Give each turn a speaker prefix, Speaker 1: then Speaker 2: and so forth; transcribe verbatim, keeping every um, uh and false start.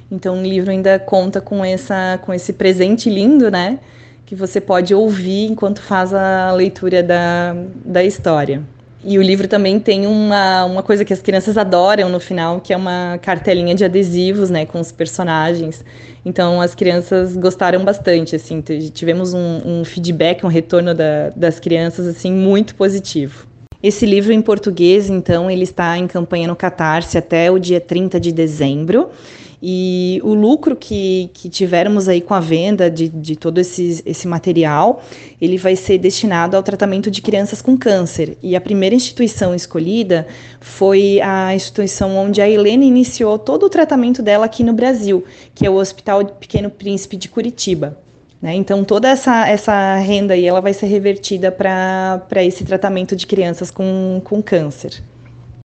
Speaker 1: Então o livro ainda conta com, essa, com esse presente lindo, né? Que você pode ouvir enquanto faz a leitura da, da história. E o livro também tem uma, uma coisa que as crianças adoram no final, que é uma cartelinha de adesivos, né, com os personagens. Então, as crianças gostaram bastante, assim, tivemos um, um feedback, um retorno da, das crianças, assim, muito positivo. Esse livro em português, então, ele está em campanha no Catarse até o dia trinta de dezembro. E o lucro que, que tivermos aí com a venda de, de todo esse, esse material, ele vai ser destinado ao tratamento de crianças com câncer. E a primeira instituição escolhida foi a instituição onde a Helena iniciou todo o tratamento dela aqui no Brasil, que é o Hospital Pequeno Príncipe de Curitiba. Né? Então, toda essa, essa renda aí ela vai ser revertida para esse tratamento de crianças com, com câncer.